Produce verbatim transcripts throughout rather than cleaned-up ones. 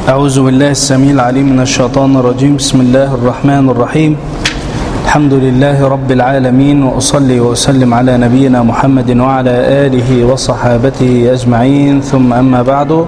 أعوذ بالله السميع العليم من الشيطان الرجيم. بسم الله الرحمن الرحيم. الحمد لله رب العالمين، وأصلي وأسلم على نبينا محمد وعلى آله وصحابته أجمعين، ثم أما بعد.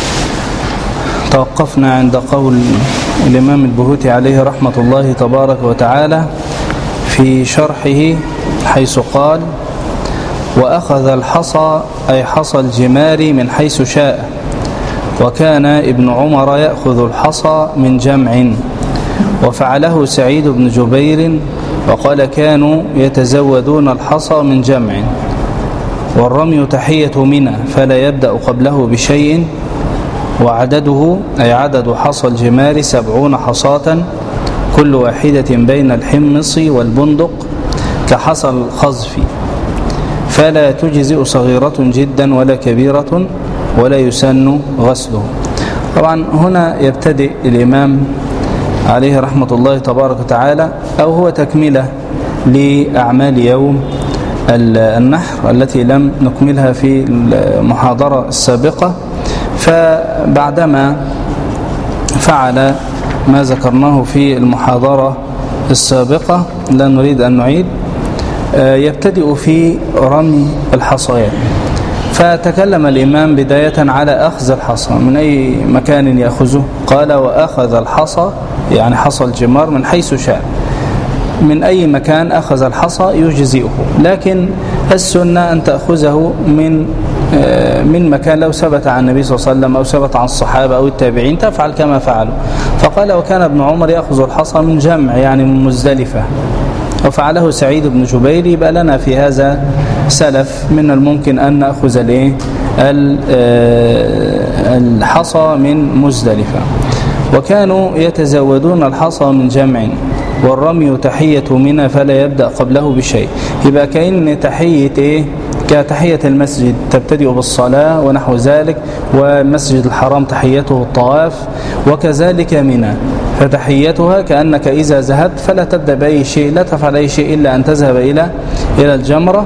توقفنا عند قول الإمام البهوتي عليه رحمة الله تبارك وتعالى في شرحه، حيث قال: وأخذ الحصى أي حصى الجمار من حيث شاء، وكان ابن عمر يأخذ الحصى من جمع، وفعله سعيد بن جبير، وقال: كانوا يتزودون الحصى من جمع، والرمي تحية منى فلا يبدأ قبله بشيء، وعدده أي عدد حصى الجمار سبعون حصاة، كل واحدة بين الحمص والبندق كحصى الخزف، فلا تجزئ صغيرة جدا ولا كبيرة، ولا يسن غسله. طبعا هنا يبتدئ الإمام عليه رحمة الله تبارك وتعالى، أو هو تكملة لأعمال يوم النحر التي لم نكملها في المحاضرة السابقة. فبعدما فعل ما ذكرناه في المحاضرة السابقة لا نريد أن نعيد، يبتدئ في رمي الحصيات. فتكلم الإمام بداية على أخذ الحصى، من أي مكان يأخذه؟ قال: وأخذ الحصى يعني حصى الجمار من حيث شاء، من أي مكان أخذ الحصى يجزئه، لكن السنة أن تأخذه من من مكان لو ثبت عن النبي صلى الله عليه وسلم أو ثبت عن الصحابة أو التابعين تفعل كما فعلوا. فقال: وكان ابن عمر يأخذ الحصى من جمع يعني من مزدلفة، وفعله سعيد بن جبير. يبقى لنا في هذا سلف من الممكن أن نأخذ الحصى من مزدلفة. وكانوا يتزودون الحصى من جمع، والرمي تحية منى فلا يبدأ قبله بشيء. يبقى كأن تحية إيه؟ كتحية المسجد تبتدئ بالصلاة ونحو ذلك، والمسجد الحرام تحيته الطواف، وكذلك منى فتحيتها كأنك إذا ذهبت فلا تبدأ بأي شيء، لا تفعل أي شيء إلا أن تذهب إلى إلى الجمرة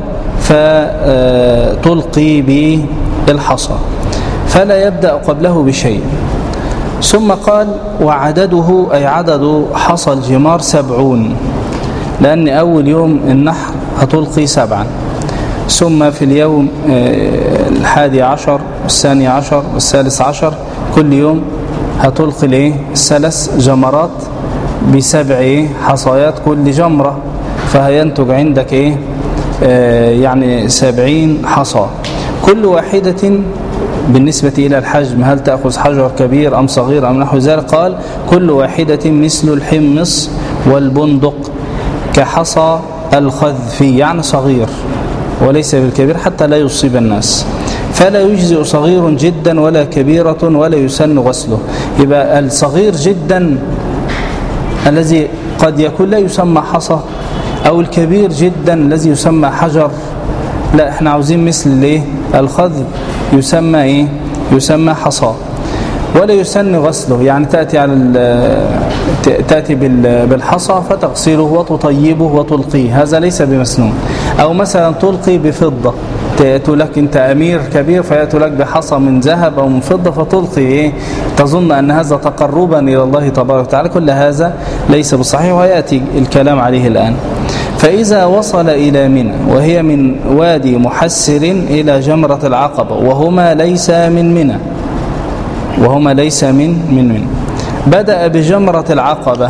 فتلقي بالحصى، فلا يبدأ قبله بشيء. ثم قال: وعدده أي عدد حصى الجمار سبعون، لأن أول يوم النحر هتلقي سبعا، ثم في اليوم الحادي عشر والثاني عشر والثالث عشر كل يوم هتلقي ليه ثلاث جمرات بسبع حصايات كل جمرة، فهينتج عندك ايه آه يعني سبعين حصى، كل واحدة بالنسبة إلى الحجم هل تأخذ حجر كبير أم صغير أم نحو ذلك؟ قال: كل واحدة مثل الحمص والبندق كحصى الخذف يعني صغير وليس بالكبير حتى لا يصيب الناس، فلا يجزئ صغير جدا ولا كبيرة ولا يسن غسله. يبقى الصغير جدا الذي قد يكون لا يسمى حصى، أو الكبير جدا الذي يسمى حجر، لا احنا عاوزين مثل الايه الخذف يسمى ايه يسمى حصى، ولا يسن غسله. يعني تأتي على تأتي بالحصى فتغسله وتطيبه وتلقيه، هذا ليس بمسنون. أو مثلا تلقي بفضة، تأتي لك أنت أمير كبير فيأتي لك بحصى من ذهب أو من فضة فتلقي إيه؟ تظن أن هذا تقربا إلى الله تبارك وتعالى، كل هذا ليس بصحيح، ويأتي الكلام عليه الآن. فإذا وصل إلى منى وهي من وادي محسر إلى جمرة العقبة، وهما ليس من منى وهما ليس من من منى بدأ بجمرة العقبة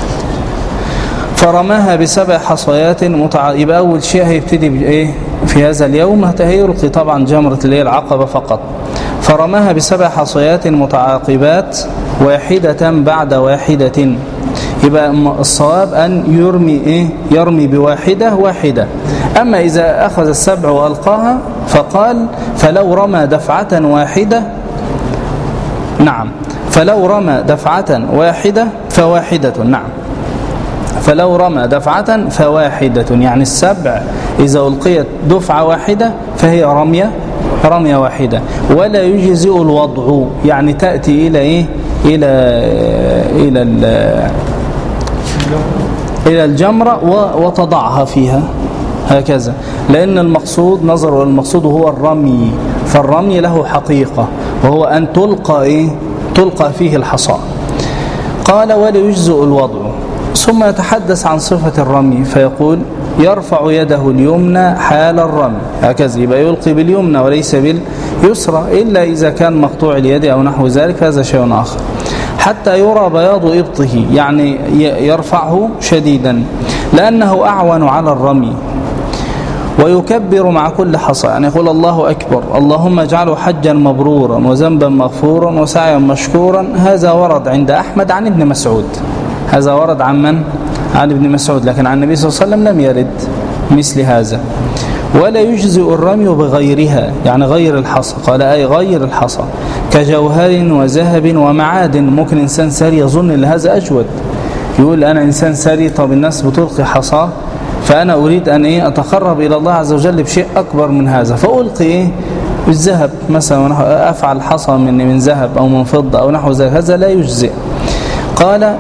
فرماها بسبع حصيات متع... يبقى أول شيء هيبتدي بإيه في هذا اليوم؟ هيلقي طبعا جمرة اللي هي العقبة فقط، فرماها بسبع حصيات متعاقبات واحدة بعد واحدة. يبقى الصواب أن يرمي إيه؟ يرمي بواحدة واحدة. أما إذا أخذ السبع وألقاها فقال: فلو رمى دفعة واحدة، نعم فلو رمى دفعة واحدة فواحدة، نعم فلو رمى دفعة فواحدة، يعني السبع إذا ألقيت دفعة واحدة فهي رمية رمية واحدة. ولا يجزئ الوضع، يعني تأتي إلى إيه إلى إلى إلى الجمرة وتضعها فيها هكذا، لأن المقصود نظر المقصود هو الرمي، فالرمي له حقيقة وهو أن تلقى إيه تلقى فيه الحصى. قال ولا يجزئ الوضع. ثم يتحدث عن صفة الرمي فيقول يرفع يده اليمنى حال الرمي، هكذا يبقى يلقي باليمنى وليس باليسرى إلا إذا كان مقطوع اليد أو نحو ذلك، هذا شيء آخر. حتى يرى بياض إبطه، يعني يرفعه شديدا لأنه أعون على الرمي. ويكبر مع كل حصى، يعني يقول الله أكبر اللهم اجعله حجا مبرورا وذنبا مغفورا وسعيا مشكورا. هذا ورد عند أحمد عن ابن مسعود، هذا ورد عن من؟ عن ابن مسعود، لكن عن النبي صلى الله عليه وسلم لم يرد مثل هذا. ولا يجزئ الرمي بغيرها، يعني غير الحصى، قال أي غير الحصى كجوهر وذهب ومعادن. ممكن إنسان ساري يظن أن هذا أجود، يقول أنا إنسان ساري، طب الناس بتلقي حصى فأنا أريد أن إيه أتقرب إلى الله عز وجل بشيء أكبر من هذا، فألقي إيه الذهب مثلا، أفعل حصى من من ذهب أو من فضة أو نحو ذلك، هذا لا يجزئ. قال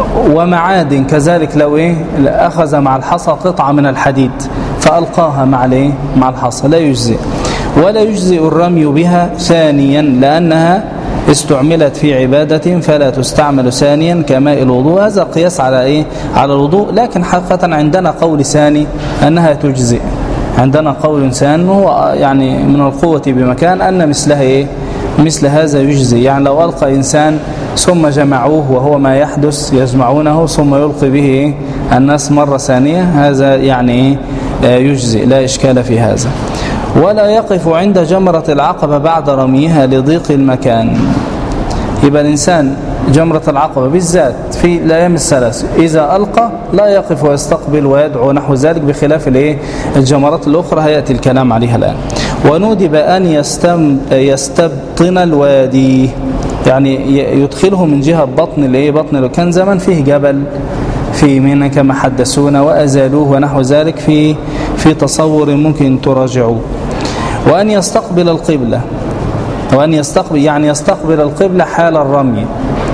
ومعادن كذلك، لو إيه أخذ مع الحصى قطعة من الحديد فألقاها مع الإيه مع الحصى لا يجزئ. ولا يجزئ الرمي بها ثانيا لأنها استعملت في عبادة فلا تستعمل ثانيا كماء الوضوء. هذا قياس على إيه على الوضوء، لكن حقيقة عندنا قول ثاني أنها تجزئ. عندنا قول ثاني هو يعني من القوة بمكان أن مثلها إيه مثل هذا يجزئ. يعني لو ألقى إنسان ثم جمعوه وهو ما يحدث يجمعونه ثم يلقي به إيه الناس مرة ثانية، هذا يعني إيه يجزئ، لا إشكال في هذا. ولا يقف عند جمرة العقبة بعد رميها لضيق المكان. يبقى الإنسان جمرة العقبة بالذات في الأيام الثلاث إذا ألقى لا يقف ويستقبل ويدعو نحو ذلك، بخلاف الإيه الجمرات الأخرى هيأتي الكلام عليها الآن. وندب أن يستم يستبطن الوادي، يعني يدخله من جهة بطن الإيه بطن، كان زمان فيه جبل في منى كما حدثونا وأزالوه ونحو ذلك في في تصور ممكن تراجعوه. وأن يستقبل القبلة، وأن يستقبل يعني يستقبل القبلة حال الرمي.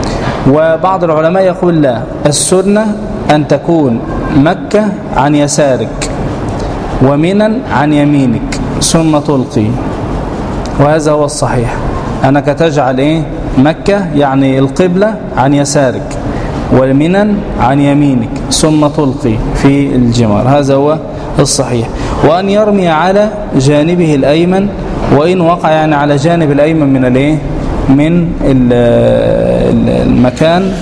وبعض العلماء يقول لا، السنة أن تكون مكة عن يسارك ومنى عن يمينك ثم تلقي، وهذا هو الصحيح، أنك تجعل إيه مكة يعني القبلة عن يسارك ومنى عن يمينك ثم تلقي في الجمار، هذا هو الصحيح. وأن يرمي على جانبه الأيمن، وإن وقع يعني على جانب الأيمن من الايه من المكان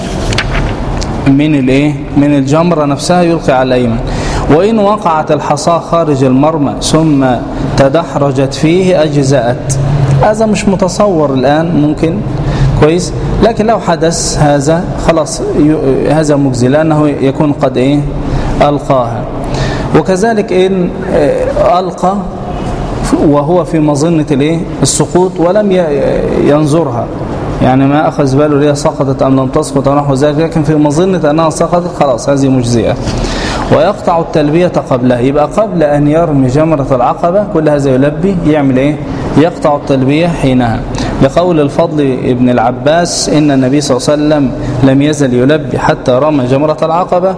من الايه من الجمرة نفسها يلقي على الأيمن. وإن وقعت الحصى خارج المرمى ثم تدحرجت فيه أجزأت. هذا مش متصور الآن ممكن كويس، لكن لو حدث هذا خلاص هذا مجزي لأنه يكون قد إيه ألقاها. وكذلك إن ألقى وهو في مظنة الإيه السقوط ولم ينظرها، يعني ما أخذ باله ليه سقطت أم لم تسقط ونحو ذلك، لكن في مظنة أنها سقطت خلاص هذه مجزئة. ويقطع التلبية قبلها، يبقى قبل أن يرمي جمرة العقبة كل هذا يلبي يعمل إيه يقطع التلبية حينها، لقول الفضل ابن العباس إن النبي صلى الله عليه وسلم لم يزل يلبي حتى رمى جمرة العقبة،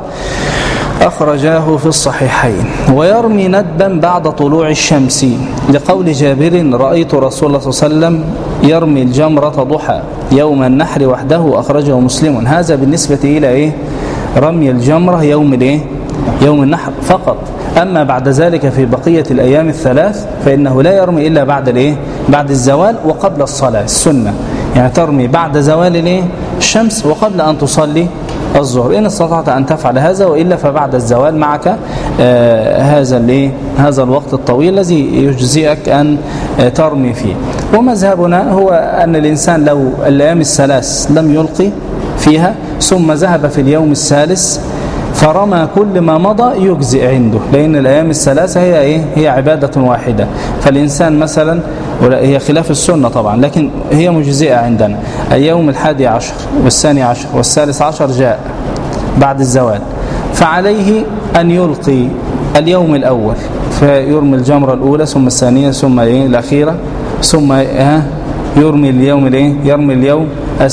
أخرجاه في الصحيحين. ويرمي ندبا بعد طلوع الشمس، لقول جابر رأيت رسول الله صلى الله عليه وسلم يرمي الجمرة ضحى يوم النحر وحده، أخرجه مسلم. هذا بالنسبة إلى إيه رمي الجمرة يوم الإيه يوم النحر فقط. أما بعد ذلك في بقية الأيام الثلاث فإنه لا يرمي إلا بعد الإيه بعد الزوال وقبل الصلاة السنة، يعني ترمي بعد زوال الإيه الشمس وقبل أن تصلي الظهر إن استطعت أن تفعل هذا، وإلا فبعد الزوال معك آه هذا الإيه هذا الوقت الطويل الذي يجزئك أن آه ترمي فيه. ومذهبنا هو أن الإنسان لو الأيام الثلاث لم يلقي فيها ثم ذهب في اليوم الثالث فرمى كل ما مضى يجزئ عنده، لأن الأيام الثلاثة هي إيه هي عبادة واحدة. فالإنسان مثلا هي خلاف السنة طبعا لكن هي مجزئة عندنا، اليوم الحادي عشر والثاني عشر والثالث عشر جاء بعد الزوال، فعليه أن يلقي اليوم الأول فيرمي الجمرة الأولى ثم الثانية ثم إيه الأخيرة ثم ها يرمي اليوم الايه يرمي اليوم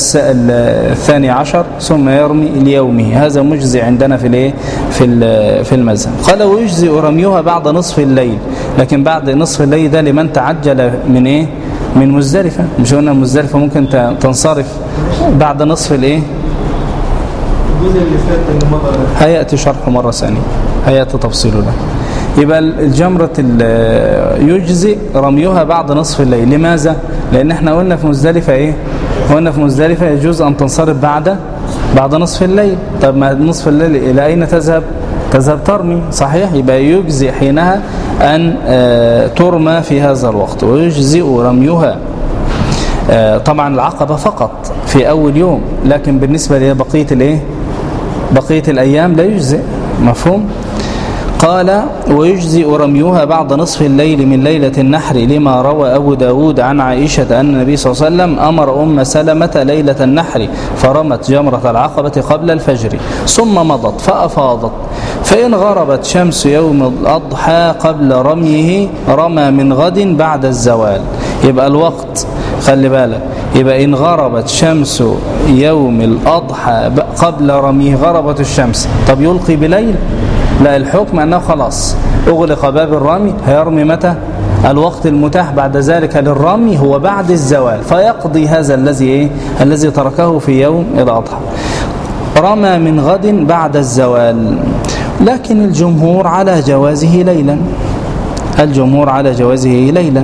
الثاني عشر ثم يرمي ليومه. هذا مجزي عندنا في الايه في في المذهب. قال ويجزي رميها بعد نصف الليل، لكن بعد نصف الليل ده لمن تعجل من ايه من مزدلفة. مش قلنا مزدلفة ممكن تنصرف بعد نصف الايه؟ الجزء اللي فات اللي مضى هيأتي شرحه مرة ثانية، هيأتي تفصيله له. يبقى الجمرة يجزئ رميها بعد نصف الليل. لماذا؟ لأن احنا قلنا في مزدلفة ايه؟ قلنا في مزدلفة يجوز أن تنصرف بعد بعد نصف الليل. طب ما نصف الليل إلى أين تذهب؟ تذهب ترمي، صحيح؟ يبقى يجزئ حينها أن ترمى في هذا الوقت، ويجزئ رميها طبعا العقبة فقط في أول يوم، لكن بالنسبة لبقية الايه؟ بقية الأيام لا يجزئ. مفهوم؟ قال ويجزئ رميها بعد نصف الليل من ليلة النحر، لما روى أبو داود عن عائشة أن النبي صلى الله عليه وسلم أمر أم سلمة ليلة النحر فرمت جمرة العقبة قبل الفجر ثم مضت فأفاضت، فإن غربت شمس يوم الأضحى قبل رميه رمى من غد بعد الزوال. يبقى الوقت خلي بالك، يبقى إن غربت شمس يوم الأضحى قبل رميه، غربت الشمس، طب يلقي بليل؟ لا، الحكم أنه خلاص أغلق باب الرمي، هيرمي متى؟ الوقت المتاح بعد ذلك للرمي هو بعد الزوال، فيقضي هذا الذي إيه؟ الذي تركه في يوم الأضحى. رمى من غد بعد الزوال، لكن الجمهور على جوازه ليلا، الجمهور على جوازه ليلا.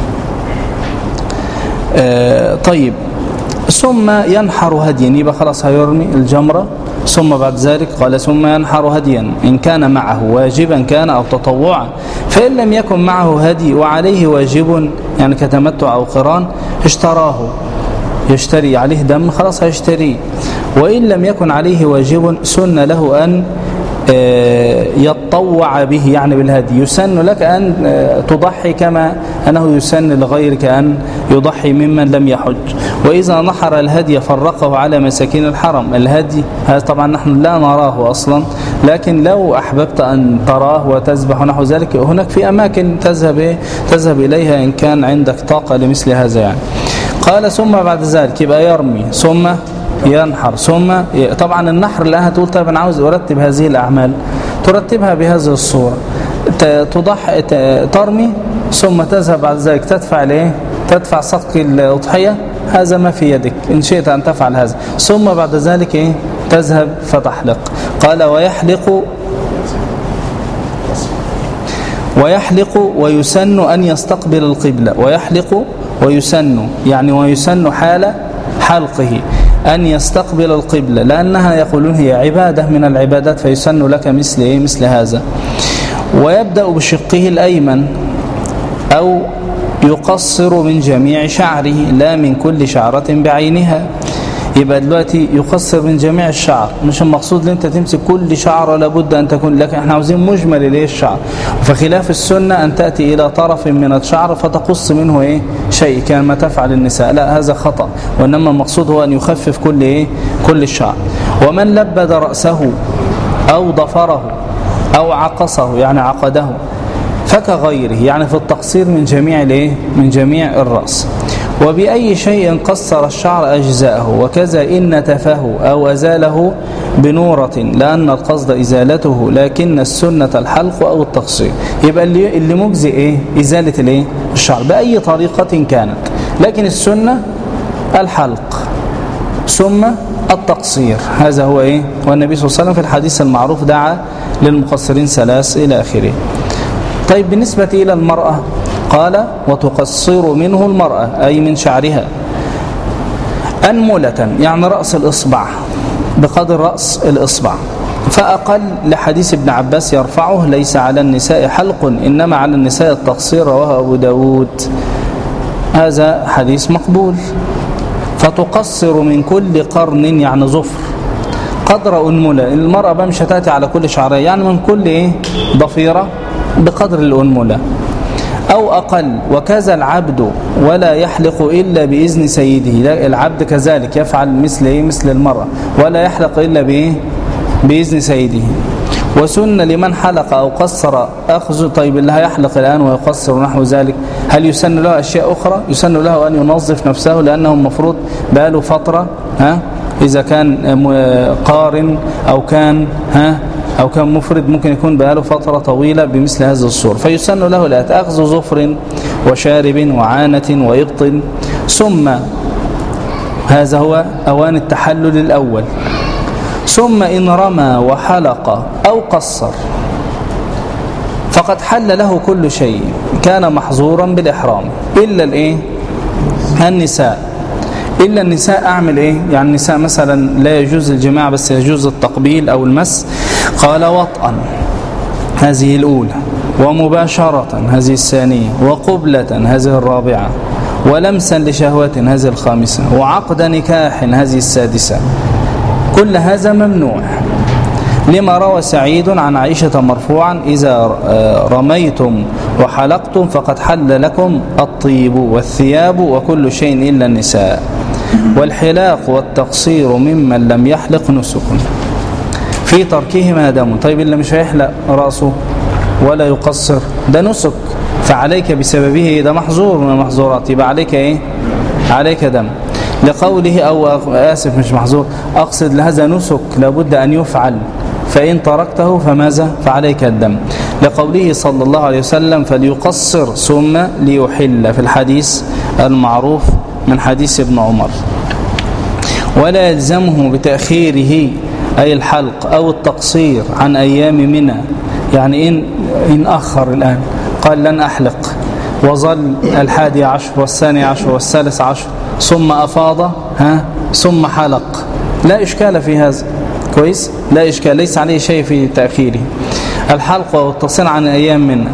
آه طيب، ثم ينحر هديا، يبقى خلاص هيرمي الجمرة، ثم بعد ذلك قال ثم ينحر هديا إن كان معه واجبا كان أو تطوعا، فإن لم يكن معه هدي وعليه واجب يعني كتمتع أو قران اشتراه، يشتري عليه دم خلاص هيشتريه. وإن لم يكن عليه واجب سن له أن يتطوع به يعني بالهدي، يسن لك أن تضحي كما أنه يسن لغيرك أن يضحي ممن لم يحج. وإذا نحر الهدي فرقه على مساكين الحرم. الهدي هذا طبعا نحن لا نراه أصلا، لكن لو أحببت أن تراه وتذبح نحو ذلك هناك في أماكن تذهب تذهب إليها إن كان عندك طاقة لمثل هذا يعني. قال ثم بعد ذلك يبقى يرمي ثم ينحر ثم ي... طبعا النحر الآن هتقول طيب أنا عاوز أرتب هذه الأعمال، ترتبها بهذه الصورة، تضحي ترمي ثم تذهب بعد ذلك تدفع ليه؟ تدفع صدق الأضحية، هذا ما في يدك إن شئت أن تفعل هذا، ثم بعد ذلك إيه؟ تذهب فتحلق. قال ويحلق ويحلق ويسن أن يستقبل القبلة، ويحلق ويسن يعني ويسن حال حلقه أن يستقبل القبلة، لأنها يقولون هي عبادة من العبادات، فيسن لك مثل إيه؟ مثل هذا. ويبدأ بشقه الأيمن أو يقصر من جميع شعره لا من كل شعرة بعينها. يبقى دلوقتي يقصر من جميع الشعر، مش المقصود ان انت تمسك كل شعر لابد ان تكون، لكن احنا عاوزين مجمل الايه الشعر. فخلاف السنة ان تأتي الى طرف من الشعر فتقص منه ايه شيء كما تفعل النساء، لا هذا خطأ، وانما المقصود هو ان يخفف كل ايه كل الشعر. ومن لبد رأسه او ضفره او عقصه يعني عقده فكغيره يعني في التقصير من جميع الايه من جميع الرأس. وبأي شيء قصر الشعر أجزاءه، وكذا إن نتفه أو أزاله بنورة لأن القصد إزالته، لكن السنة الحلق أو التقصير. يبقى اللي, اللي مجزئ إيه؟ إزالة الإيه؟ الشعر بأي طريقة كانت، لكن السنة الحلق ثم التقصير، هذا هو إيه؟ والنبي صلى الله عليه وسلم في الحديث المعروف دعا للمقصرين ثلاث إلى آخره. طيب بالنسبة إلى المرأة قال وتقصر منه المرأة أي من شعرها أنملة يعني رأس الإصبع بقدر رأس الإصبع، فأقل لحديث ابن عباس يرفعه ليس على النساء حلق إنما على النساء التقصير، رواه أبو داود، هذا حديث مقبول. فتقصر من كل قرن يعني ظفر قدر أنملة، المرأة بقى مش هتأتي على كل شعرها يعني من كل إيه ضفيرة بقدر الأنملة أو أقل. وكذا العبد ولا يحلق إلا بإذن سيده، العبد كذلك يفعل مثل إيه مثل المرأة ولا يحلق إلا بإيه بإذن سيده. وسن لمن حلق أو قصر أخذ. طيب اللي هيحلق الآن ويقصر نحو ذلك هل يسن له أشياء أخرى؟ يسن له أن ينظف نفسه لأنه المفروض بقاله فترة، ها إذا كان قارن أو كان ها أو كان مفرد ممكن يكون بقاله فترة طويلة بمثل هذه الصورة، فيسن له الآت أخذ ظفر وشارب وعانة وإبط. ثم هذا هو أوان التحلل الأول. ثم إن رمى وحلق أو قصر فقد حل له كل شيء كان محظورا بالإحرام إلا الإيه؟ النساء. إلا النساء أعمل إيه؟ يعني النساء مثلا لا يجوز الجماع بس يجوز التقبيل أو المس. قال وطئا هذه الأولى، ومباشرة هذه الثانية، وقبلة هذه الرابعة، ولمسا لشهوة هذه الخامسة، وعقد نكاح هذه السادسة. كل هذا ممنوع لما روى سعيد عن عائشة مرفوعا إذا رميتم وحلقتم فقد حل لكم الطيب والثياب وكل شيء إلا النساء، والحلاق والتقصير ممن لم يحلق نسك في تركهما دم. طيب اللي مش هيحلق رأسه ولا يقصر ده نسك، فعليك بسببه ده محظور من المحظورات، يبقى عليك ايه؟ عليك دم. لقوله او اسف مش محظور اقصد لهذا نسك لابد ان يفعل، فإن تركته فماذا؟ فعليك الدم. لقوله صلى الله عليه وسلم فليقصر ثم ليحل في الحديث المعروف من حديث ابن عمر. ولا يلزمه بتأخيره أي الحلق أو التقصير عن أيام منى، يعني إن, إن أخر الآن قال لن أحلق وظل الحادي عشر والثاني عشر والثالث عشر ثم أفاض ها ثم حلق لا إشكال في هذا، كويس؟ لا إشكال، ليس عليه شيء في تأخيره. الحلق والتقصير عن أيام منى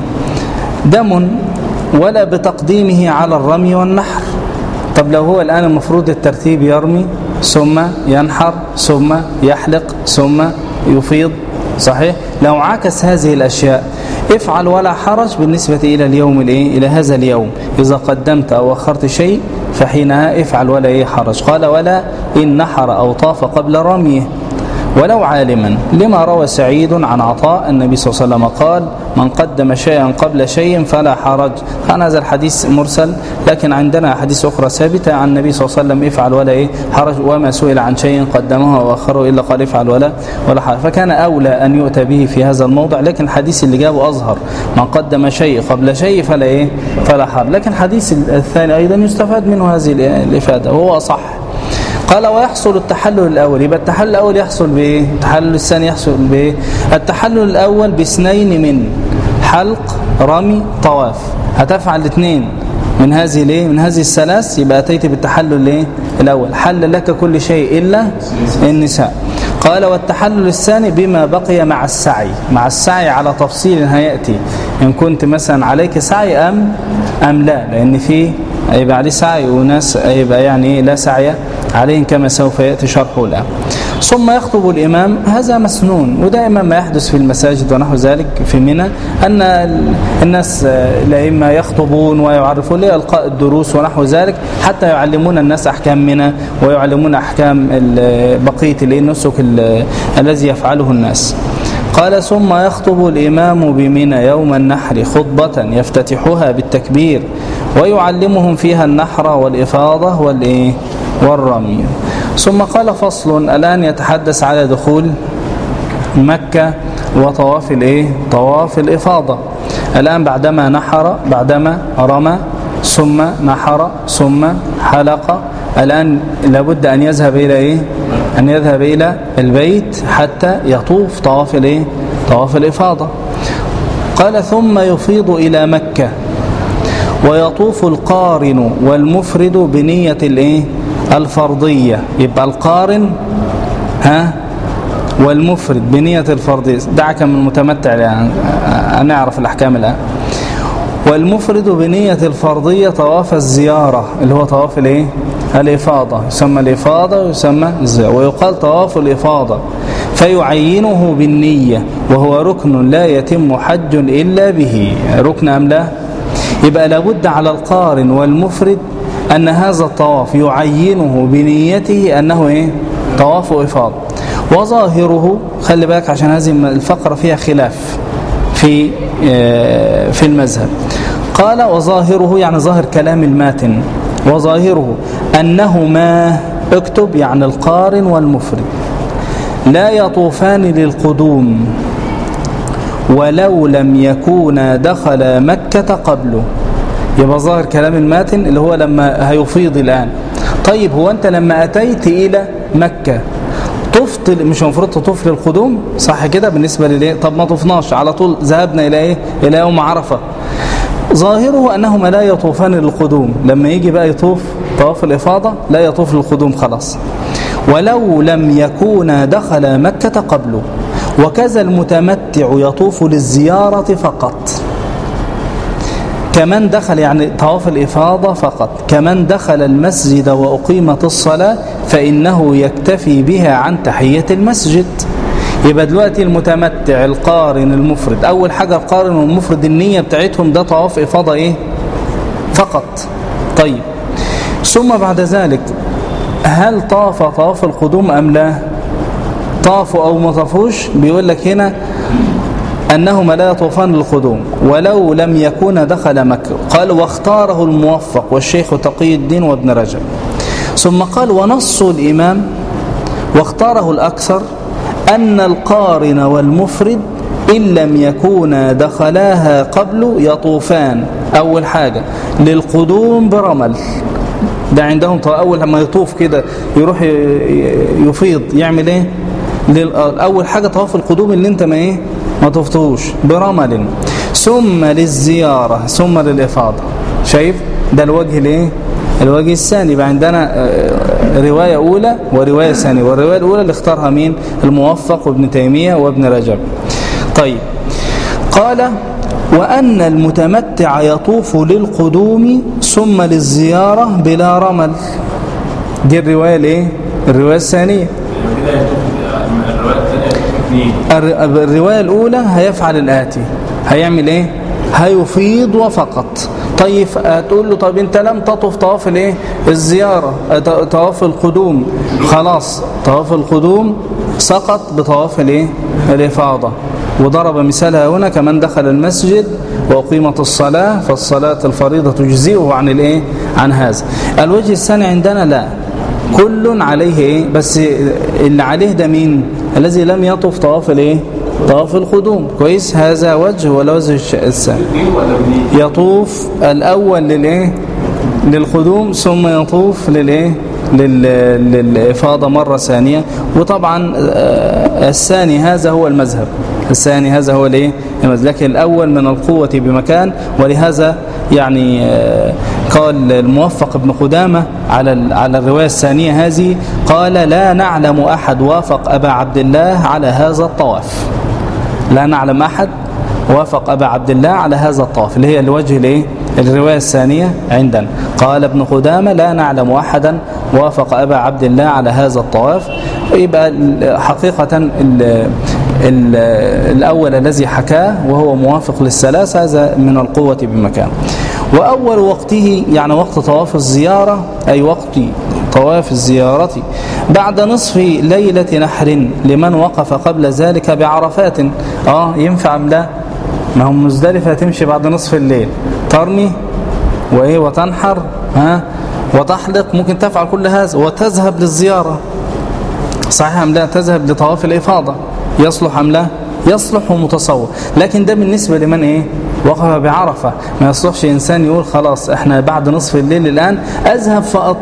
دم، ولا بتقديمه على الرمي والنحر. طب لو هو الآن المفروض الترتيب يرمي ثم ينحر ثم يحلق ثم يفيض، صحيح؟ لو عكس هذه الأشياء افعل ولا حرج بالنسبة إلى اليوم الإيه؟ إلى هذا اليوم. إذا قدمت أو أخرت شيء فحينها افعل ولا إيه حرج. قال ولا إن نحر أو طاف قبل رميه ولو عالما، لما روى سعيد عن عطاء النبي صلى الله عليه وسلم قال من قدم شيئا قبل شيء فلا حرج. كان هذا الحديث مرسل، لكن عندنا حديث أخرى ثابتة عن النبي صلى الله عليه وسلم افعل ولا إيه حرج، وما سئل عن شيء قدمه وأخره إلا قال افعل ولا ولا حرج، فكان أولى أن يؤتى به في هذا الموضع. لكن الحديث اللي جابه أظهر من قدم شيء قبل شيء فلا إيه فلا حرج. لكن الحديث الثاني أيضا يستفاد منه هذه الإفادة وهو صح. قال ويحصل التحلل الأول، يبقى التحلل الأول يحصل بإيه؟ التحلل الثاني يحصل بإيه؟ التحلل الأول باثنين من حلق رمي طواف، هتفعل الاثنين من هذه الايه؟ من هذه الثلاث، يبقى أتيت بالتحلل الايه؟ الأول، حل لك كل شيء إلا النساء. قال والتحلل الثاني بما بقي مع السعي، مع السعي على تفصيل هيأتي إن كنت مثلا عليك سعي أم أم لا، لأن في هيبقى عليه سعي وناس هيبقى يعني لا سعي عليهم كما سوف يأتي شرحه الآن. ثم يخطب الإمام، هذا مسنون ودائما ما يحدث في المساجد ونحو ذلك في منى أن الناس الأئمة يخطبون ويعرفون لإلقاء الدروس ونحو ذلك حتى يعلمون الناس أحكام منى ويعلمون أحكام بقية النسك الذي يفعله الناس. قال ثم يخطب الإمام بمنى يوم النحر خطبة يفتتحها بالتكبير ويعلمهم فيها النحر والإفاضة والإيه والرمي. ثم قال فصل، الآن يتحدث على دخول مكة وطواف الإيه طواف الإفاضة. الآن بعدما نحر بعدما رمى ثم نحر ثم حلق، الآن لابد أن يذهب إلى إيه أن يذهب إلى البيت حتى يطوف طواف الإيه طواف الإفاضة. قال ثم يفيض إلى مكة ويطوف القارن والمفرد بنية الإيه الفرضية. يبقى القارن ها والمفرد بنية الفرضية، دعك من المتمتع الآن نعرف الأحكام الآن. والمفرد بنية الفرضية طواف الزيارة اللي هو طواف الايه الإفاضة، يسمى الإفاضة ويسمى الزيارة، ويقال طواف الإفاضة فيعينه بالنية وهو ركن لا يتم حج إلا به. ركن أم لا؟ يبقى لابد على القارن والمفرد أن هذا الطواف يعينه بنيته أنه إيه طواف إفاضة. وظاهره، خلي بالك عشان هذه الفقرة فيها خلاف في في المذهب. قال وظاهره يعني ظاهر كلام الماتن، وظاهره أنهما اكتب يعني القارن والمفرد لا يطوفان للقدوم ولو لم يكونا دخل مكة قبله. يبقى ظاهر كلام الماتن اللي هو لما هيفيض الآن. طيب هو أنت لما أتيت إلى مكة طفت، مش المفروض تطوف للقدوم صح كده بالنسبة لليه؟ طب ما طفناش على طول، ذهبنا إلى إيه؟ إلى يوم عرفة. ظاهره أنهما لا يطوفان للقدوم، لما يجي بقى يطوف طواف الإفاضة لا يطوف للقدوم خلاص، ولو لم يكون دخل مكة قبله. وكذا المتمتع يطوف للزيارة فقط، كمن دخل يعني طواف الإفاضة فقط، كمن دخل المسجد وأقيمت الصلاة فإنه يكتفي بها عن تحية المسجد. يبقى دلوقتي المتمتع القارن المفرد، أول حاجة القارن والمفرد النية بتاعتهم ده طواف إفاضة إيه؟ فقط. طيب ثم بعد ذلك هل طاف طواف القدوم أم لا؟ طافوا أو ما طافوش؟ بيقول لك هنا أنهما لا يطوفان للقدوم ولو لم يكون دخل مكة. قال واختاره الموفق والشيخ تقي الدين وابن رجب. ثم قال ونص الإمام واختاره الأكثر أن القارن والمفرد إن لم يكونا دخلاها قبل يطوفان أول حاجة للقدوم برمل. ده عندهم أول لما يطوف كده يروح يفيض يعمل إيه؟ أول حاجة طواف القدوم اللي انت ما إيه؟ ما طفتوش برمل، ثم للزيارة ثم للإفاضة. شايف ده الوجه الايه؟ الوجه الثاني. يبقى عندنا رواية أولى ورواية ثانية، والرواية الأولى اللي اختارها مين؟ الموفق وابن تيمية وابن رجب. طيب قال وأن المتمتع يطوف للقدوم ثم للزيارة بلا رمل. دي الرواية الايه؟ الرواية الثانية. الرواية الأولى هيفعل الآتي، هيعمل إيه؟ هيفيض وفقط. طيب هتقول له طب أنت لم تطف طواف الإيه؟ الزيارة، طواف القدوم، خلاص طواف القدوم سقط بطواف الإيه؟ الإفاضة. وضرب مثالها هنا كمان دخل المسجد وأقيمت الصلاة فالصلاة الفريضة تجزئه عن الإيه؟ عن هذا. الوجه الثاني عندنا لا، كل عليه إيه؟ بس اللي عليه ده مين؟ الذي لم يطف طواف الايه؟ طواف القدوم. كويس، هذا وجه ولا وجه الثاني؟ يطوف الاول للايه؟ للقدوم ثم يطوف للايه؟ للإفاضة مرة ثانية. وطبعا الثاني هذا هو المذهب، الثاني هذا هو الايه؟ لكن الأول من القوة بمكان. ولهذا يعني قال الموفق ابن قدامة على على الرواية الثانية هذه، قال لا نعلم أحد وافق أبا عبد الله على هذا الطواف، لا نعلم أحد وافق أبا عبد الله على هذا الطواف، اللي هي الوجه الايه؟ الرواية الثانية عندنا. قال ابن قدامة لا نعلم أحدا وافق أبا عبد الله على هذا الطواف. يبقى حقيقة ال ال الأول الذي حكاه وهو موافق للثلاث هذا من القوة بمكان. وأول وقته يعني وقت طواف الزيارة، أي وقت طواف الزيارة بعد نصف ليلة نحر لمن وقف قبل ذلك بعرفات. آه ينفع أم لا؟ ما هم مزدلفة تمشي بعد نصف الليل، ترمي وإيه وتنحر ها وتحلق، ممكن تفعل كل هذا وتذهب للزيارة. صحيح أم لا؟ تذهب لطواف الإفاضة، يصلح أم لا؟ يصلح ومتصور. لكن ده بالنسبة لمن إيه؟ وقف بعرفة. ما يصلحش إنسان يقول خلاص إحنا بعد نصف الليل الآن أذهب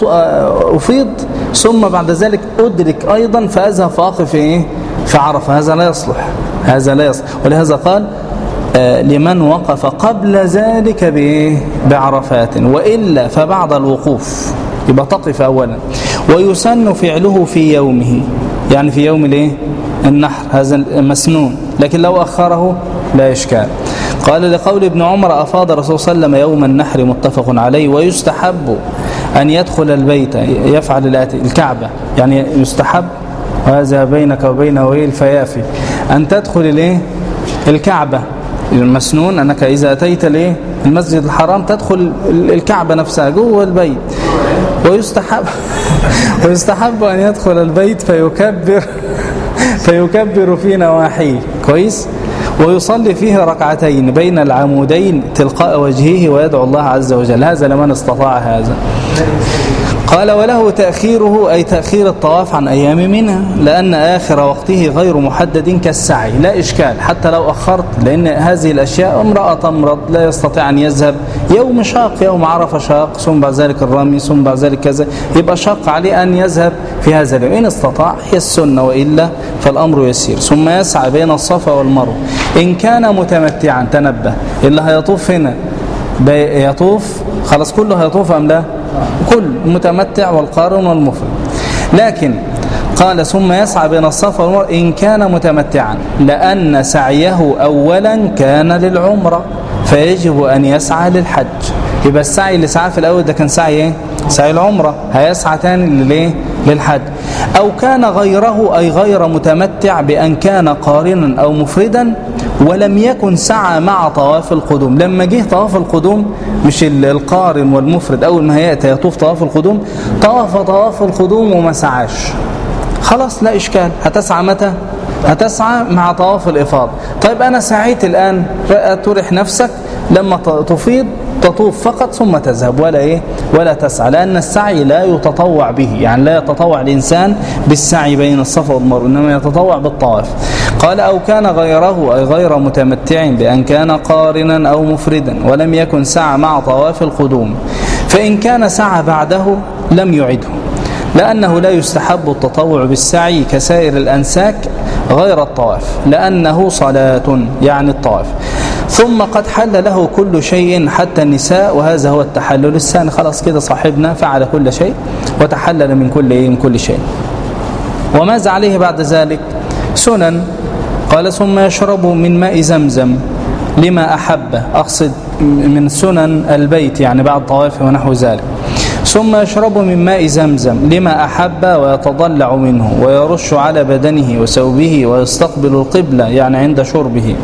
فأفيض ثم بعد ذلك أدرك أيضا فأذهب فأقف إيه؟ في عرفة. هذا لا يصلح، هذا لا يصلح. ولهذا قال آه لمن وقف قبل ذلك بإيه؟ بعرفات، وإلا فبعد الوقوف يبقى تقف أولا. ويسن فعله في يومه، يعني في يوم الايه؟ النحر، هذا مسنون. لكن لو أخره لا إشكال. قال لقول ابن عمر أفاض الرسول صلى الله عليه وسلم يوم النحر متفق عليه. ويستحب أن يدخل البيت، يفعل الآتي الكعبة، يعني يستحب، وهذا بينك وبينه الفيافي، أن تدخل الايه؟ الكعبة. المسنون أنك إذا أتيت الايه؟ المسجد الحرام تدخل الكعبة نفسها جوه البيت. ويستحب ويستحب أن يدخل البيت فيكبر فيكبر في نواحيه. كويس. ويصلي فيه ركعتين بين العمودين تلقاء وجهه ويدعو الله عز وجل. هذا لمن استطاع هذا. قال وله تأخيره أي تأخير الطواف عن أيام منى، لأن آخر وقته غير محدد كالسعي، لا إشكال حتى لو أخرت، لأن هذه الأشياء امرأة تمرض لا يستطيع أن يذهب يوم شاق، يوم عرفة شاق، ثم بعد ذلك الرمي، ثم بعد ذلك كذا، يبقى شاق عليه أن يذهب في هذا اليوم، إن استطاع هي السنة، وإلا فالأمر يسير. ثم يسعى بين الصفا والمروة إن كان متمتعا، تنبه، اللي هيطوف هنا يطوف خلاص كله هيطوف أم لا؟ كل متمتع والقارن والمفرد. لكن قال ثم يسعى بين الصفا والمروة إن كان متمتعا، لأن سعيه أولا كان للعمرة فيجب أن يسعى للحج. يبقى السعي اللي سعى في الأول ده كان سعي ايه؟ سعي العمرة، هيسعى تاني لليه؟ للحج. أو كان غيره أي غير متمتع بأن كان قارنا أو مفردا ولم يكن سعى مع طواف القدوم. لما جه طواف القدوم، مش القارن والمفرد أول ما هيأتي يطوف طواف القدوم، طواف طواف القدوم وما سعاش، خلاص لا إشكال، هتسعى متى؟ هتسعى مع طواف الإفاضة. طيب أنا سعيت الآن، ترح نفسك لما تفيض تطوف فقط ثم تذهب، ولا إيه؟ ولا تسعى، لأن السعي لا يتطوع به، يعني لا يتطوع الإنسان بالسعي بين الصفا والمروة، إنما يتطوع بالطواف. قال أو كان غيره أي غير متمتع بأن كان قارنا أو مفردا ولم يكن سعى مع طواف القدوم، فإن كان سعى بعده لم يعده، لأنه لا يستحب التطوع بالسعي كسائر الأنساك غير الطواف، لأنه صلاة يعني الطواف. ثم قد حل له كل شيء حتى النساء، وهذا هو التحلل الثاني، خلاص كده صاحبنا فعل كل شيء وتحلل من كل من كل شيء. وماذا عليه بعد ذلك؟ سنن. قال ثم يشرب من ماء زمزم لما أحب، أقصد من سنن البيت يعني بعد طوافه ونحو ذلك. ثم يشرب من ماء زمزم لما أحب ويتضلع منه ويرش على بدنه وثوبه ويستقبل القبلة يعني عند شربه،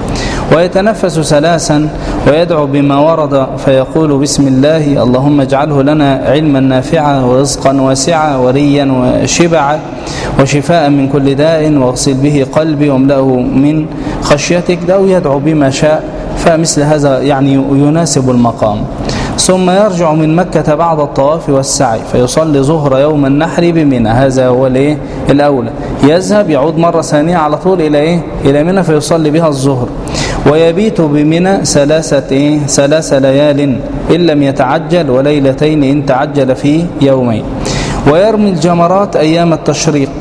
ويتنفس ثلاثا ويدعو بما ورد فيقول بسم الله اللهم اجعله لنا علما نافعا ورزقا واسعا وريا وشبعا وشفاء من كل داء واغسل به قلبي واملأه من خشيتك، أو يدعو بما شاء، فمثل هذا يعني يناسب المقام. ثم يرجع من مكة بعد الطواف والسعي فيصلي ظهر يوم النحر بمنى، هذا هو الايه الأولى، يذهب يعود مرة ثانية على طول إلى إيه؟ إلى منى فيصلي بها الظهر، ويبيت بمنى ثلاثة إيه؟ ثلاث ليال إن لم يتعجل، وليلتين إن تعجل في يومين. ويرمي الجمرات أيام التشريق،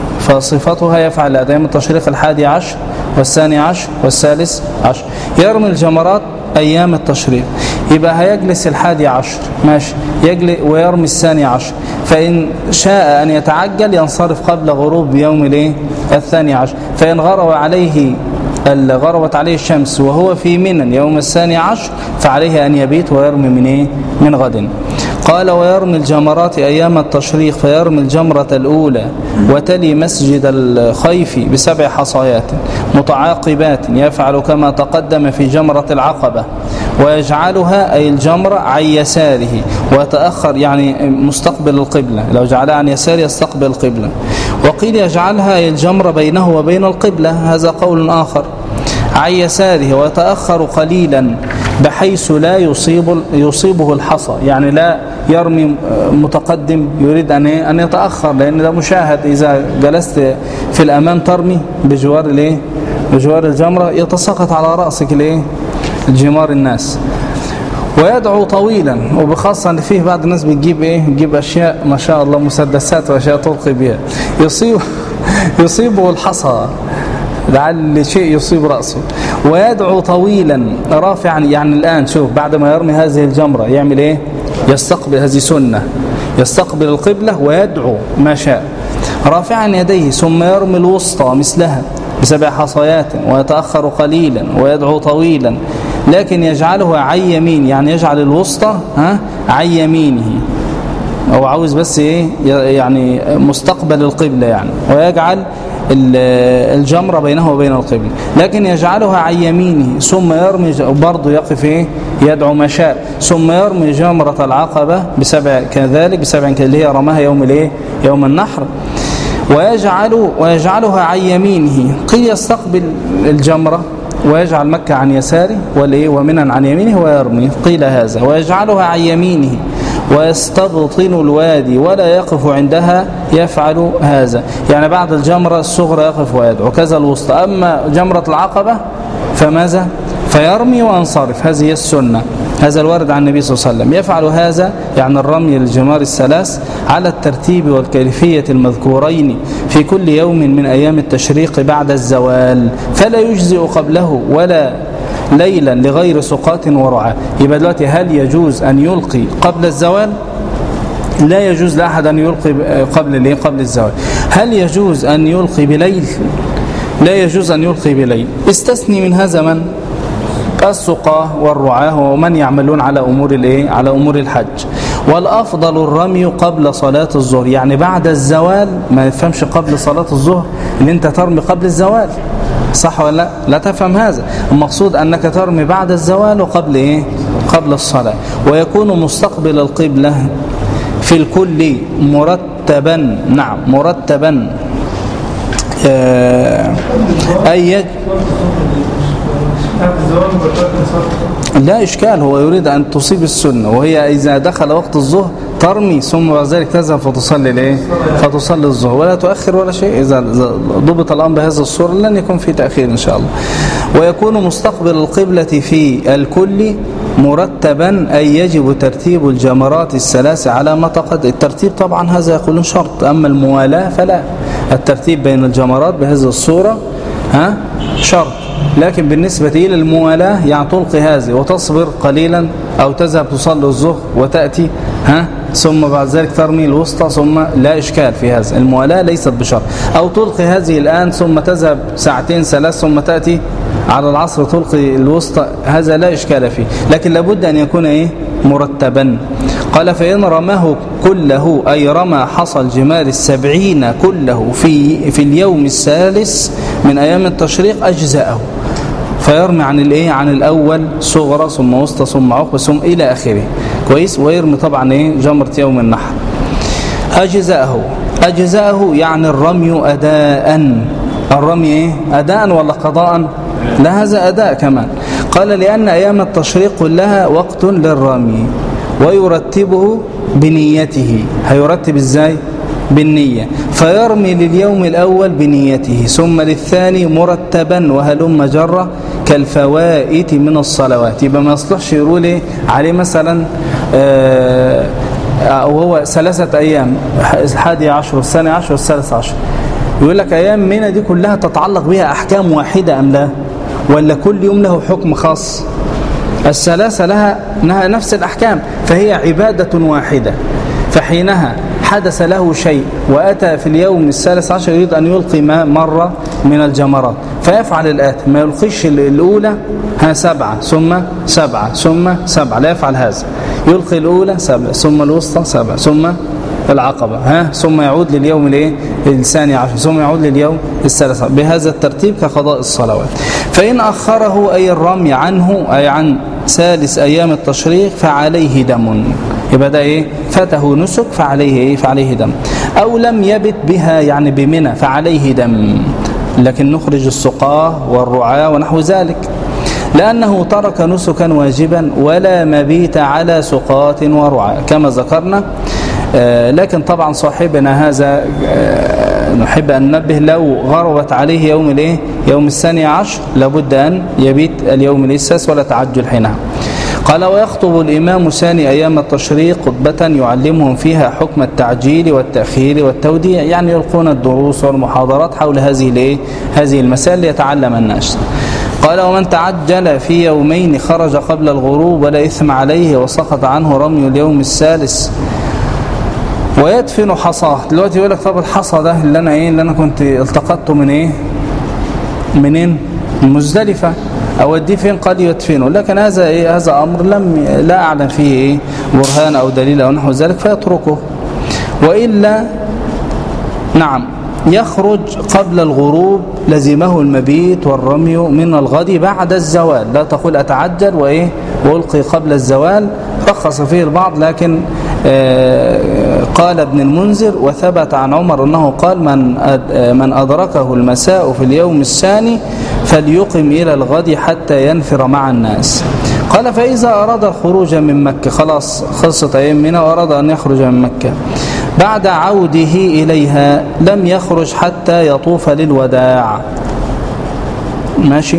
فصفتها يفعل أيام التشريق الحادي عشر والثاني عشر والثالث عشر. يرمي الجمرات أيام التشريق، يبقى هيجلس الحادي عشر ماشي، يجلس ويرمي الثاني عشر، فإن شاء أن يتعجل ينصرف قبل غروب يوم الايه الثاني عشر، فإن غرب عليه غربت عليه الشمس وهو في منى يوم الثاني عشر فعليه أن يبيت ويرمي من ايه من غد. قال ويرمي الجمرات أيام التشريق، فيرمي الجمرة الأولى وتلي مسجد الخيف بسبع حصيات متعاقبات، يفعل كما تقدم في جمرة العقبة، ويجعلها أي الجمرة عن يساره ويتأخر يعني مستقبل القبلة، لو جعلها عن يساره يستقبل القبلة. وقيل يجعلها أي الجمرة بينه وبين القبلة، هذا قول آخر، عن يساره ويتأخر قليلا بحيث لا يصيب يصيبه الحصى، يعني لا يرمي متقدم يريد أن أن يتأخر، لأن ده مشاهد إذا جلست في الأمام ترمي بجوار الايه بجوار الجمرة يتساقط على رأسك الايه جمار الناس. ويدعو طويلا، وبخاصة ان فيه بعض الناس بتجيب ايه بتجيب اشياء ما شاء الله مسدسات واشياء تلقي بها، يصيب يصيبه الحصى لعل شيء يصيب رأسه. ويدعو طويلا رافعا، يعني الآن شوف بعد ما يرمي هذه الجمرة يعمل ايه؟ يستقبل، هذه سنة، يستقبل القبلة ويدعو ما شاء رافعا يديه، ثم يرمي الوسطى مثلها بسبع حصيات ويتأخر قليلا ويدعو طويلا، لكن يجعله عن يمين، يعني يجعل الوسطى ها عن يمينه، أو عاوز بس ايه يعني مستقبل القبلة يعني، ويجعل الجمرة بينه وبين القبلة، لكن يجعلها عن يمينه، ثم يرمي برضه يقف ايه يدعو ما شاء، ثم يرمي جمرة العقبة بسبع كذلك بسبع اللي هي رماها يوم الايه يوم النحر، ويجعل ويجعلها عن يمينه. قيل يستقبل الجمرة ويجعل مكة عن يساره والايه ومنى عن يمينه ويرمي، قيل هذا ويجعلها عن يمينه ويستبطن الوادي ولا يقف عندها يفعل هذا. يعني بعد الجمرة الصغرى يقف ويدعو، كذا الوسطى. أما جمرة العقبة فماذا؟ فيرمي وينصرف. هذه السنة، هذا الوارد عن النبي صلى الله عليه وسلم. يفعل هذا يعني الرمي للجمار الثلاث على الترتيب والكيفية المذكورين في كل يوم من أيام التشريق بعد الزوال، فلا يجزئ قبله ولا ليلا لغير سقاط ورعاة. يبقى دلوقتي هل يجوز أن يلقي قبل الزوال؟ لا يجوز لأحد أن يلقي قبل قبل الزوال. هل يجوز أن يلقي بليل؟ لا يجوز أن يلقي بليل. استثني من هذا من؟ السقاة والرعاة ومن يعملون على أمور الايه؟ على أمور الحج. والأفضل الرمي قبل صلاة الظهر، يعني بعد الزوال. ما يفهمش قبل صلاة الظهر ان انت ترمي قبل الزوال، صح ولا لا؟ لا تفهم هذا. المقصود أنك ترمي بعد الزوال وقبل ايه؟ قبل الصلاة. ويكون مستقبل القبلة في الكل مرتبا. نعم مرتبا. آه أي لا إشكال، هو يريد أن تصيب السنة، وهي إذا دخل وقت الظهر ترمي ثم بعد ذلك تذهب فتصلي الايه؟ فتصلي الظهر ولا تؤخر ولا شيء. إذا ضبط الأمر بهذا الصورة لن يكون في تأخير إن شاء الله. ويكون مستقبل القبلة في الكل مرتبا، أي يجب ترتيب الجمرات الثلاث على ما تقدم. الترتيب طبعا هذا يقولون شرط، أما الموالاة فلا. الترتيب بين الجمرات بهذه الصورة ها شرط، لكن بالنسبة إلى الموالاة يعني تلقي هذه وتصبر قليلا، أو تذهب تصلي الظهر وتأتي ها ثم بعد ذلك ترمي الوسطى، ثم لا إشكال في هذا. الموالاة ليست بشرط. أو تلقي هذه الآن ثم تذهب ساعتين ثلاث ثم تأتي على العصر تلقي الوسطى، هذا لا إشكال فيه، لكن لابد أن يكون إيه؟ مرتبا. قال فإن رماه كله، أي رمى حصى الجمال السبعين كله في في اليوم الثالث من أيام التشريق أجزأه، فيرمي عن الايه؟ عن الأول صغرى ثم وسطى ثم عقبة ثم إلى آخره. كويس. ويرمي طبعا ايه؟ جمرة يوم النحر. أجزأه. أجزأه يعني الرمي أداء. الرمي ايه؟ أداء ولا قضاء؟ لا، هذا أداء كمان. قال لأن أيام التشريق كلها وقت للرمي، ويرتبه بنيته. هيرتب ازاي؟ بالنية. فيرمي لليوم الأول بنيته، ثم للثاني مرتبا، وهلم جرة كالفوائت من الصلوات. يبقى ما يصلحش يقول ايه عليه مثلا آه وهو ثلاثة أيام، الحادي عشر والثاني عشر والثالث عشر، يقول لك أيام منى دي كلها تتعلق بها أحكام واحدة أم لا؟ ولا كل يوم له حكم خاص؟ الثلاثة لها نفس الأحكام، فهي عبادة واحدة. فحينها حدث له شيء وأتى في اليوم الثالث عشر يريد أن يلقي ما مرة من الجمرات، فيفعل الآتي: ما يلقيش الأولى ها سبعة ثم سبعة ثم سبعة، لا يفعل هذا. يلقي الأولى سبعة ثم الوسطى سبعة ثم العقبة ها ثم يعود لليوم الايه الثاني عشر ثم يعود لليوم الثالث عشر، بهذا الترتيب كقضاء الصلوات. فإن أخره أي الرمي عنه أي عن ثالث أيام التشريق فعليه دم، يبقى ده ايه فاته نسك فعليه ايه فعليه دم. أو لم يبت بها يعني بمنى فعليه دم، لكن نخرج السقاة والرعاة ونحو ذلك، لأنه ترك نسكا واجبا ولا مبيت على سقاة ورعاة كما ذكرنا. آه لكن طبعا صاحبنا هذا آه نحب أن ننبه: لو غربت عليه يوم الايه يوم الثاني عشر لابد أن يبيت اليوم السادس ولا تعجل حينها. قال: ويخطب الإمام ثاني أيام التشريق خطبة يعلمهم فيها حكم التعجيل والتأخير والتوديع، يعني يلقون الدروس والمحاضرات حول هذه الايه هذه المسائل ليتعلم الناس. قال: ومن تعجل في يومين خرج قبل الغروب ولا إثم عليه وسقط عنه رمي اليوم الثالث ويدفن حصاه. دلوقتي يقول لك: طب الحصى ده اللي انا ايه اللي انا كنت التقطته من ايه منين مزدلفة اوديه فين؟ قال: يدفنه. لكن هذا ايه هذا امر لم لا اعلم فيه ايه برهان او دليل او نحو ذلك فيتركه. والا نعم يخرج قبل الغروب لزمه المبيت والرمي من الغد بعد الزوال. لا تقول اتعجل وايه والقي قبل الزوال، رخص فيه البعض، لكن آه قال ابن المنذر: وثبت عن عمر انه قال: من من ادركه المساء في اليوم الثاني فليقم الى الغد حتى ينفر مع الناس. قال فإذا أراد الخروج من مكة، خلاص خلصت أيام منى وأراد أن يخرج من مكة، بعد عوده إليها لم يخرج حتى يطوف للوداع. ماشي،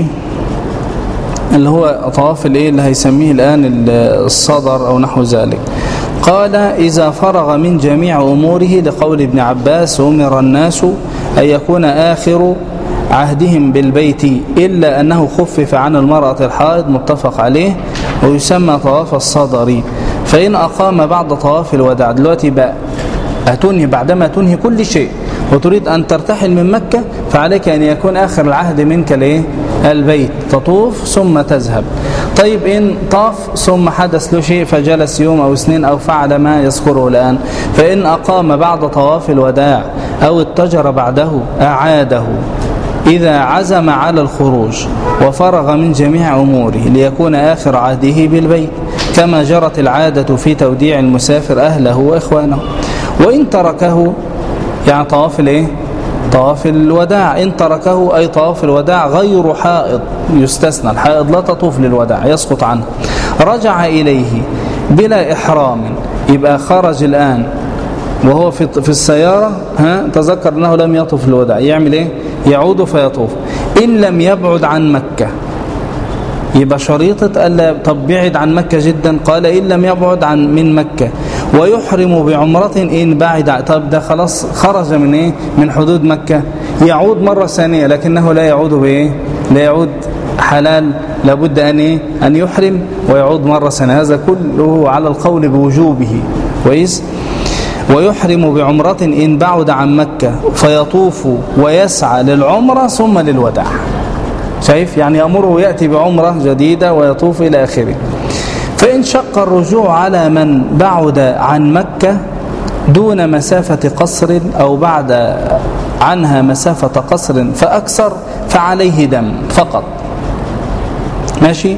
اللي هو طواف الايه اللي هيسميه الآن الصدر أو نحو ذلك. قال إذا فرغ من جميع أموره، لقول ابن عباس أمر الناس أن يكون آخر عهدهم بالبيت إلا أنه خفف عن المرأة الحائض، متفق عليه، ويسمى طواف الصدر. فإن أقام بعد طواف الوداع، دلوقتي بقى هتنهي بعدما تنهي كل شيء وتريد أن ترتحل من مكة، فعليك أن يكون آخر العهد منك ليه؟ البيت، تطوف ثم تذهب. طيب إن طاف ثم حدث له شيء فجلس يوم أو اثنين أو فعل ما يذكره الآن، فإن أقام بعد طواف الوداع أو اتجر بعده أعاده إذا عزم على الخروج وفرغ من جميع أموره ليكون آخر عهده بالبيت، كما جرت العادة في توديع المسافر أهله وإخوانه. وإن تركه، يعني طواف الايه؟ طواف الوداع، إن تركه أي طواف الوداع غير حائض، يستثنى الحائض لا تطوف للوداع يسقط عنه، رجع إليه بلا إحرام، يبقى خرج الآن وهو في في السيارة، ها تذكر أنه لم يطوف للوداع، يعمل إيه؟ يعود فيطوف. إن لم يبعد عن مكة، يبقى شريطة ألا، طب بعد عن مكة جدا، قال إن لم يبعد عن من مكة، ويحرم بعمرة إن بعد، طب ده خلاص خرج من إيه؟ من حدود مكة، يعود مرة ثانية، لكنه لا يعود بإيه؟ لا يعود حلال، لابد أن إيه؟ أن يحرم ويعود مرة ثانية. هذا كله على القول بوجوبه، كويس. ويحرم بعمرة إن بعد عن مكة، فيطوف ويسعى للعمرة ثم للوداع. شايف؟ يعني أمره يأتي بعمرة جديدة ويطوف إلى آخره. فإن شق الرجوع على من بعد عن مكة دون مسافة قصر أو بعد عنها مسافة قصر فأكثر، فعليه دم فقط. ماشي؟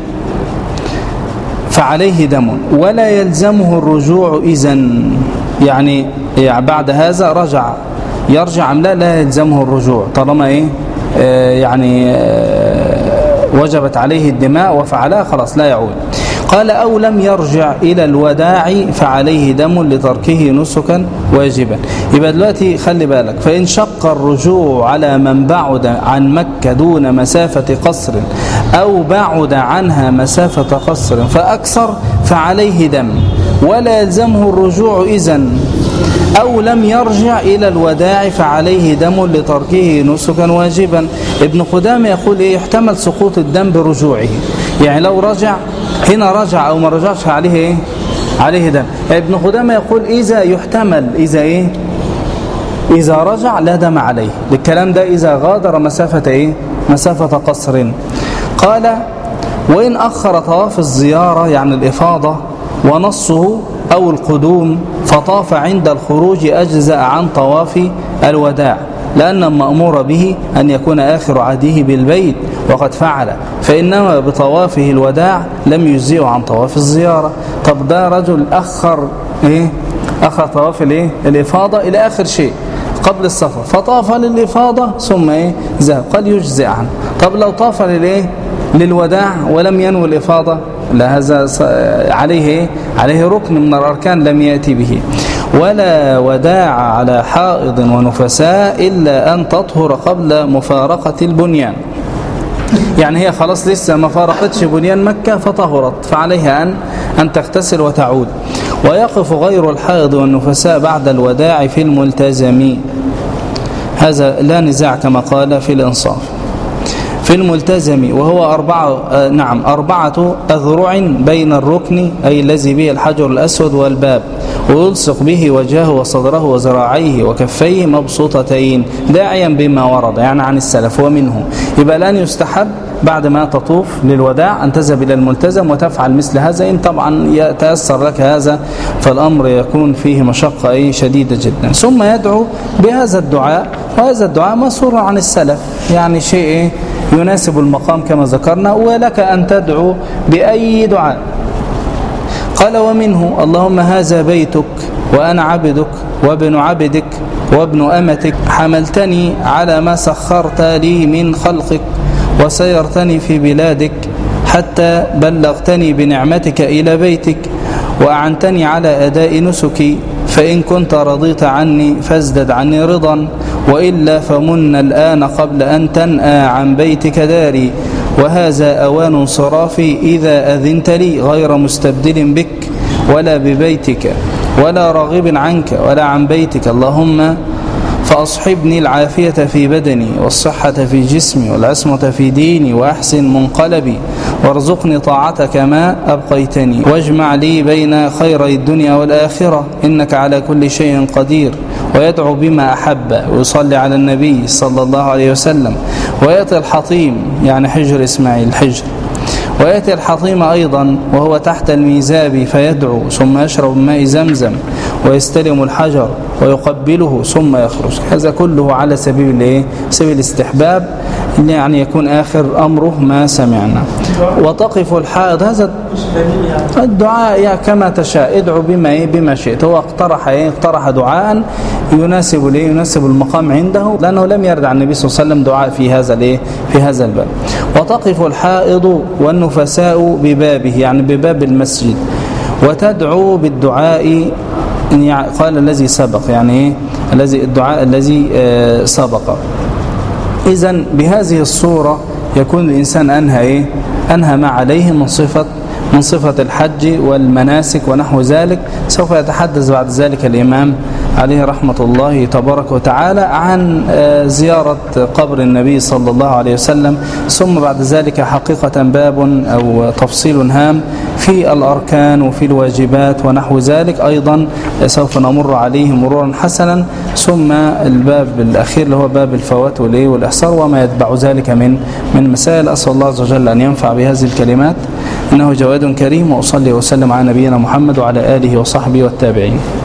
فعليه دم ولا يلزمه الرجوع إذن، يعني بعد هذا رجع، يرجع أم لا؟ لا يلزمه الرجوع طالما إيه؟ آه يعني آه وجبت عليه الدماء وفعلها، خلاص لا يعود. قال أو لم يرجع إلى الوداع فعليه دم لتركه نسكا واجبا. يبقى دلوقتي خلي بالك، فإن شق الرجوع على من بعد عن مكة دون مسافة قصر أو بعد عنها مسافة قصر فأكثر، فعليه دم ولا يلزمه الرجوع إذن. أو لم يرجع إلى الوداع فعليه دم لتركه نسكا واجبا. ابن قدامة يقول إيه؟ يحتمل سقوط الدم برجوعه، يعني لو رجع هنا رجع أو ما رجعش عليه إيه؟ عليه دم. ابن قدامة يقول إذا يحتمل، إذا إيه؟ إذا رجع لا دم عليه، الكلام ده إذا غادر مسافة إيه؟ مسافة قصر. قال وإن أخر طواف الزيارة يعني الإفاضة ونصه أو القدوم فطاف عند الخروج أجزأ عن طواف الوداع، لأن المأمور به أن يكون آخر عهده بالبيت وقد فعل، فإنما بطوافه الوداع لم يجزئه عن طواف الزيارة. طب ده رجل أخر إيه؟ أخر طواف الإيه؟ الإفاضة إلى آخر شيء قبل السفر، فطاف للإفاضة ثم إيه؟ ذهب، قد يجزئ عنه. طب لو طاف للإيه؟ للوداع ولم ينوي الإفاضة، لا، هذا عليه إيه؟ عليه ركن من الأركان لم يأتي به. ولا وداع على حائض ونفساء إلا أن تطهر قبل مفارقة البنيان، يعني هي خلاص لسه ما فارقتش بنيان مكة فطهرت، فعليها أن أن تغتسل وتعود. ويقف غير الحائض والنفساء بعد الوداع في الملتزم، هذا لا نزاع كما قال في الإنصاف. في الملتزم وهو أربعة آه نعم أربعة أذرع بين الركن أي الذي به الحجر الأسود والباب، ويلصق به وجهه وصدره وذراعيه وكفيه مبسوطتين داعيا بما ورد يعني عن السلف ومنه. يبقى الآن يستحب بعد ما تطوف للوداع أن تذهب إلى الملتزم وتفعل مثل هذا، إن طبعا يتأثر لك هذا فالأمر يكون فيه مشقة شديدة جدا. ثم يدعو بهذا الدعاء، وهذا الدعاء مسور عن السلف، يعني شيء يناسب المقام كما ذكرنا، ولك أن تدعو بأي دعاء. قال ومنه اللهم هذا بيتك وأنا عبدك وابن عبدك وابن أمتك، حملتني على ما سخرت لي من خلقك وسيرتني في بلادك، حتى بلغتني بنعمتك إلى بيتك وأعنتني على أداء نسكي، فإن كنت رضيت عني فازدد عني رضا، وإلا فمن الآن قبل أن تنأى عن بيتك داري، وهذا أوان انصرافي إذا أذنت لي، غير مستبدل بك ولا ببيتك ولا راغب عنك ولا عن بيتك. اللهم فأصحبني العافية في بدني والصحة في جسمي والعصمة في ديني، وأحسن منقلبي، وارزقني طاعتك ما أبقيتني، واجمع لي بين خيري الدنيا والآخرة، إنك على كل شيء قدير. ويدعو بما أحب، ويصلي على النبي صلى الله عليه وسلم. ويأتي الحطيم يعني حجر إسماعيل الحجر، ويأتي الحطيم أيضا وهو تحت الميزاب فيدعو، ثم يشرب ماء زمزم ويستلم الحجر ويقبله ثم يخرج. هذا كله على سبيل الايه؟ سبيل الاستحباب، اللي يعني يكون آخر أمره ما سمعنا. وتقف الحائض، هذا الدعاء يا كما تشاء، ادعو بما بما شئت. هو اقترح ايه؟ اقترح دعاء يناسب الايه؟ يناسب المقام عنده، لأنه لم يرد عن النبي صلى الله عليه وسلم دعاء في هذا الايه؟ في هذا الباب. وتقف الحائض والنفساء ببابه، يعني بباب المسجد، وتدعو بالدعاء قال الذي سبق، يعني ايه؟ الذي الدعاء الذي آه سبق. إذن بهذه الصورة يكون الإنسان أنهى إيه؟ أنهى ما عليه من صفة من صفة الحج والمناسك ونحو ذلك. سوف يتحدث بعد ذلك الإمام عليه رحمة الله تبارك وتعالى عن زيارة قبر النبي صلى الله عليه وسلم، ثم بعد ذلك حقيقة باب أو تفصيل هام في الأركان وفي الواجبات ونحو ذلك أيضا سوف نمر عليه مرورا حسنا، ثم الباب الأخير اللي هو باب الفوات والإحصار وما يتبع ذلك من من مسائل. أسأل الله عز وجل أن ينفع بهذه الكلمات، إنه جواد كريم. وأصلي وسلم على نبينا محمد وعلى آله وصحبه والتابعين.